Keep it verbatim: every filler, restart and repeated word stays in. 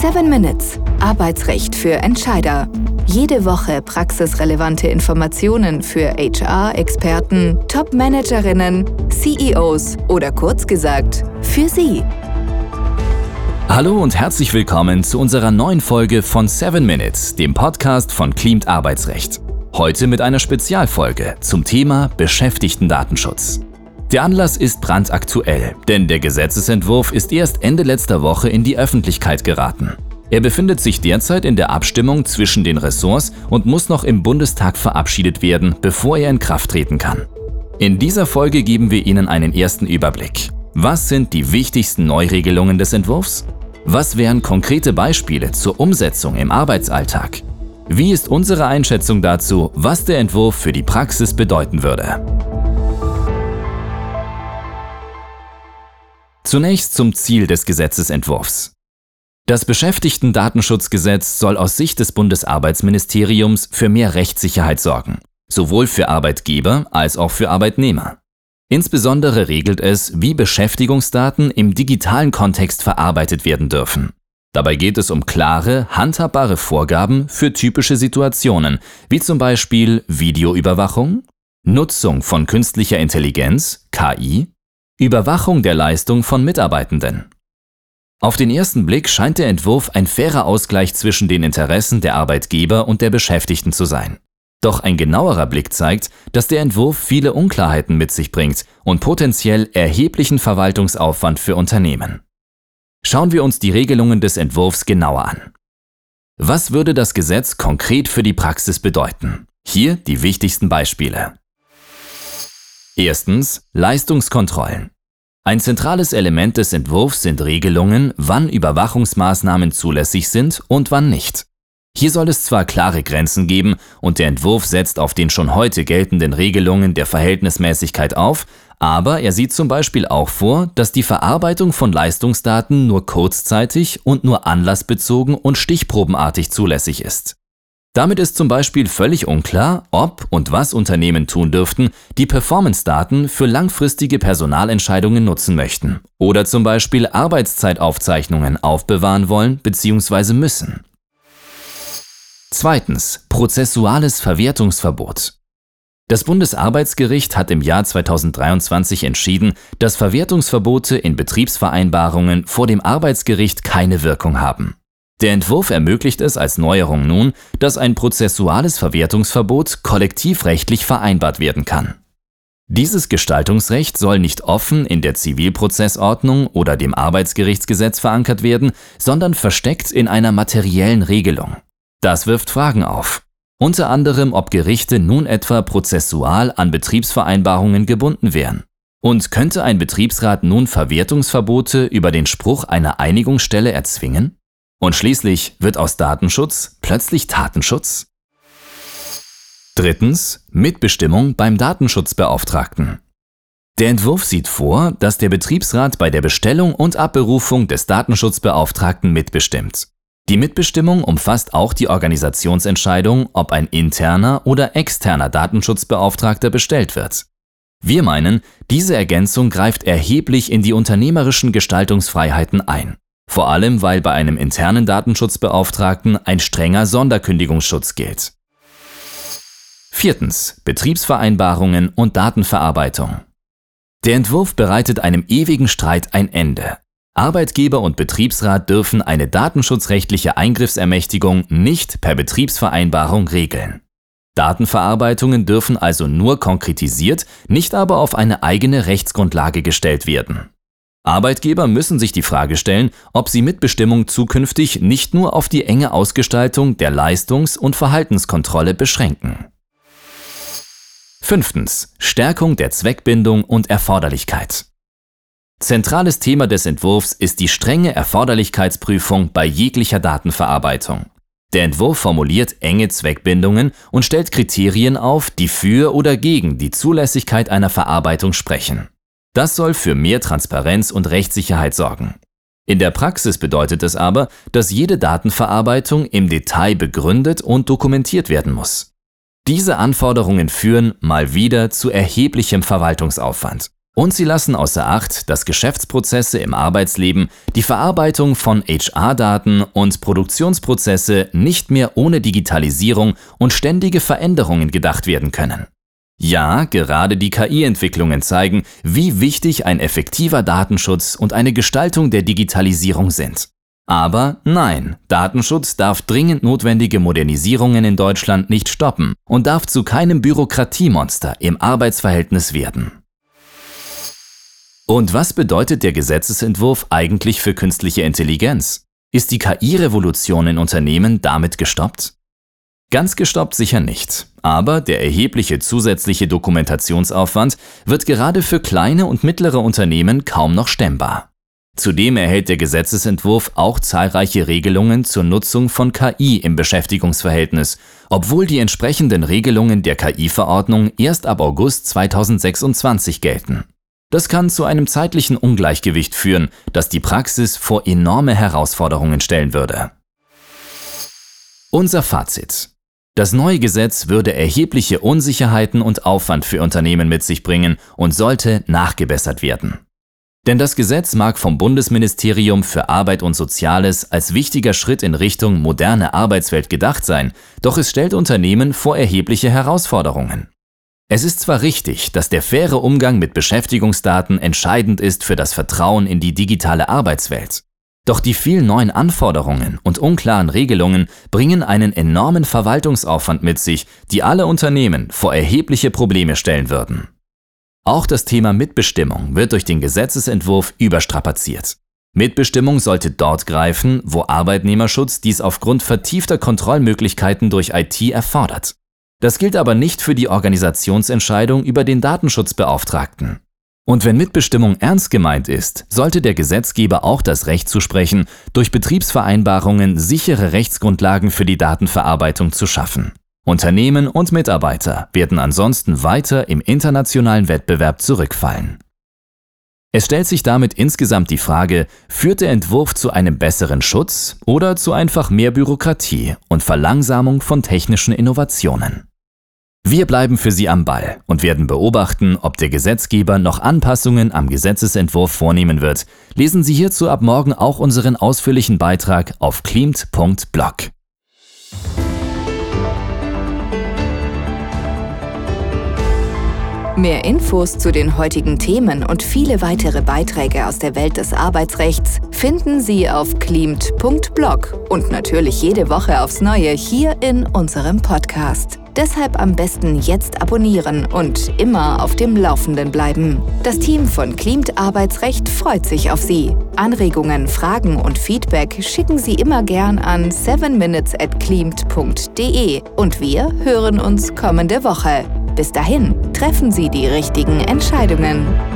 seven Minutes. Arbeitsrecht für Entscheider. Jede Woche praxisrelevante Informationen für H R-Experten, Top-Managerinnen, C E Os oder kurz gesagt, für Sie. Hallo und herzlich willkommen zu unserer neuen Folge von seven Minutes, dem Podcast von Cleamed Arbeitsrecht. Heute mit einer Spezialfolge zum Thema Beschäftigtendatenschutz. Der Anlass ist brandaktuell, denn der Gesetzesentwurf ist erst Ende letzter Woche in die Öffentlichkeit geraten. Er befindet sich derzeit in der Abstimmung zwischen den Ressorts und muss noch im Bundestag verabschiedet werden, bevor er in Kraft treten kann. In dieser Folge geben wir Ihnen einen ersten Überblick. Was sind die wichtigsten Neuregelungen des Entwurfs? Was wären konkrete Beispiele zur Umsetzung im Arbeitsalltag? Wie ist unsere Einschätzung dazu, was der Entwurf für die Praxis bedeuten würde? Zunächst zum Ziel des Gesetzesentwurfs. Das Beschäftigtendatenschutzgesetz soll aus Sicht des Bundesarbeitsministeriums für mehr Rechtssicherheit sorgen, sowohl für Arbeitgeber als auch für Arbeitnehmer. Insbesondere regelt es, wie Beschäftigungsdaten im digitalen Kontext verarbeitet werden dürfen. Dabei geht es um klare, handhabbare Vorgaben für typische Situationen, wie zum Beispiel Videoüberwachung, Nutzung von künstlicher Intelligenz, K I, Überwachung der Leistung von Mitarbeitenden. Auf den ersten Blick scheint der Entwurf ein fairer Ausgleich zwischen den Interessen der Arbeitgeber und der Beschäftigten zu sein. Doch ein genauerer Blick zeigt, dass der Entwurf viele Unklarheiten mit sich bringt und potenziell erheblichen Verwaltungsaufwand für Unternehmen. Schauen wir uns die Regelungen des Entwurfs genauer an. Was würde das Gesetz konkret für die Praxis bedeuten? Hier die wichtigsten Beispiele. Erstens, Leistungskontrollen. Ein zentrales Element des Entwurfs sind Regelungen, wann Überwachungsmaßnahmen zulässig sind und wann nicht. Hier soll es zwar klare Grenzen geben und der Entwurf setzt auf den schon heute geltenden Regelungen der Verhältnismäßigkeit auf, aber er sieht zum Beispiel auch vor, dass die Verarbeitung von Leistungsdaten nur kurzzeitig und nur anlassbezogen und stichprobenartig zulässig ist. Damit ist zum Beispiel völlig unklar, ob und was Unternehmen tun dürften, die Performance-Daten für langfristige Personalentscheidungen nutzen möchten oder zum Beispiel Arbeitszeitaufzeichnungen aufbewahren wollen bzw. müssen. Zweitens, prozessuales Verwertungsverbot. Das Bundesarbeitsgericht hat im Jahr zweitausenddreiundzwanzig entschieden, dass Verwertungsverbote in Betriebsvereinbarungen vor dem Arbeitsgericht keine Wirkung haben. Der Entwurf ermöglicht es als Neuerung nun, dass ein prozessuales Verwertungsverbot kollektivrechtlich vereinbart werden kann. Dieses Gestaltungsrecht soll nicht offen in der Zivilprozessordnung oder dem Arbeitsgerichtsgesetz verankert werden, sondern versteckt in einer materiellen Regelung. Das wirft Fragen auf. Unter anderem, ob Gerichte nun etwa prozessual an Betriebsvereinbarungen gebunden wären. Und könnte ein Betriebsrat nun Verwertungsverbote über den Spruch einer Einigungsstelle erzwingen? Und schließlich wird aus Datenschutz plötzlich Tatenschutz? Drittens, Mitbestimmung beim Datenschutzbeauftragten. Der Entwurf sieht vor, dass der Betriebsrat bei der Bestellung und Abberufung des Datenschutzbeauftragten mitbestimmt. Die Mitbestimmung umfasst auch die Organisationsentscheidung, ob ein interner oder externer Datenschutzbeauftragter bestellt wird. Wir meinen, diese Ergänzung greift erheblich in die unternehmerischen Gestaltungsfreiheiten ein. Vor allem, weil bei einem internen Datenschutzbeauftragten ein strenger Sonderkündigungsschutz gilt. Viertens, Betriebsvereinbarungen und Datenverarbeitung. Der Entwurf bereitet einem ewigen Streit ein Ende. Arbeitgeber und Betriebsrat dürfen eine datenschutzrechtliche Eingriffsermächtigung nicht per Betriebsvereinbarung regeln. Datenverarbeitungen dürfen also nur konkretisiert, nicht aber auf eine eigene Rechtsgrundlage gestellt werden. Arbeitgeber müssen sich die Frage stellen, ob sie Mitbestimmung zukünftig nicht nur auf die enge Ausgestaltung der Leistungs- und Verhaltenskontrolle beschränken. Fünftens, Stärkung der Zweckbindung und Erforderlichkeit. Zentrales Thema des Entwurfs ist die strenge Erforderlichkeitsprüfung bei jeglicher Datenverarbeitung. Der Entwurf formuliert enge Zweckbindungen und stellt Kriterien auf, die für oder gegen die Zulässigkeit einer Verarbeitung sprechen. Das soll für mehr Transparenz und Rechtssicherheit sorgen. In der Praxis bedeutet es aber, dass jede Datenverarbeitung im Detail begründet und dokumentiert werden muss. Diese Anforderungen führen mal wieder zu erheblichem Verwaltungsaufwand. Und sie lassen außer Acht, dass Geschäftsprozesse im Arbeitsleben, die Verarbeitung von H R-Daten und Produktionsprozesse nicht mehr ohne Digitalisierung und ständige Veränderungen gedacht werden können. Ja, gerade die K I-Entwicklungen zeigen, wie wichtig ein effektiver Datenschutz und eine Gestaltung der Digitalisierung sind. Aber nein, Datenschutz darf dringend notwendige Modernisierungen in Deutschland nicht stoppen und darf zu keinem Bürokratiemonster im Arbeitsverhältnis werden. Und was bedeutet der Gesetzesentwurf eigentlich für künstliche Intelligenz? Ist die K I-Revolution in Unternehmen damit gestoppt? Ganz gestoppt sicher nicht, aber der erhebliche zusätzliche Dokumentationsaufwand wird gerade für kleine und mittlere Unternehmen kaum noch stemmbar. Zudem erhält der Gesetzesentwurf auch zahlreiche Regelungen zur Nutzung von K I im Beschäftigungsverhältnis, obwohl die entsprechenden Regelungen der K I-Verordnung erst ab August zweitausendsechsundzwanzig gelten. Das kann zu einem zeitlichen Ungleichgewicht führen, das die Praxis vor enorme Herausforderungen stellen würde. Unser Fazit: Das neue Gesetz würde erhebliche Unsicherheiten und Aufwand für Unternehmen mit sich bringen und sollte nachgebessert werden. Denn das Gesetz mag vom Bundesministerium für Arbeit und Soziales als wichtiger Schritt in Richtung moderne Arbeitswelt gedacht sein, doch es stellt Unternehmen vor erhebliche Herausforderungen. Es ist zwar richtig, dass der faire Umgang mit Beschäftigungsdaten entscheidend ist für das Vertrauen in die digitale Arbeitswelt. Doch die vielen neuen Anforderungen und unklaren Regelungen bringen einen enormen Verwaltungsaufwand mit sich, die alle Unternehmen vor erhebliche Probleme stellen würden. Auch das Thema Mitbestimmung wird durch den Gesetzesentwurf überstrapaziert. Mitbestimmung sollte dort greifen, wo Arbeitnehmerschutz dies aufgrund vertiefter Kontrollmöglichkeiten durch I T erfordert. Das gilt aber nicht für die Organisationsentscheidung über den Datenschutzbeauftragten. Und wenn Mitbestimmung ernst gemeint ist, sollte der Gesetzgeber auch das Recht zusprechen, durch Betriebsvereinbarungen sichere Rechtsgrundlagen für die Datenverarbeitung zu schaffen. Unternehmen und Mitarbeiter werden ansonsten weiter im internationalen Wettbewerb zurückfallen. Es stellt sich damit insgesamt die Frage, führt der Entwurf zu einem besseren Schutz oder zu einfach mehr Bürokratie und Verlangsamung von technischen Innovationen? Wir bleiben für Sie am Ball und werden beobachten, ob der Gesetzgeber noch Anpassungen am Gesetzesentwurf vornehmen wird. Lesen Sie hierzu ab morgen auch unseren ausführlichen Beitrag auf klimt punkt blog. Mehr Infos zu den heutigen Themen und viele weitere Beiträge aus der Welt des Arbeitsrechts finden Sie auf klimt punkt blog und natürlich jede Woche aufs Neue hier in unserem Podcast. Deshalb am besten jetzt abonnieren und immer auf dem Laufenden bleiben. Das Team von Klimt Arbeitsrecht freut sich auf Sie. Anregungen, Fragen und Feedback schicken Sie immer gern an seven minutes at klimt punkt de und wir hören uns kommende Woche. Bis dahin, treffen Sie die richtigen Entscheidungen.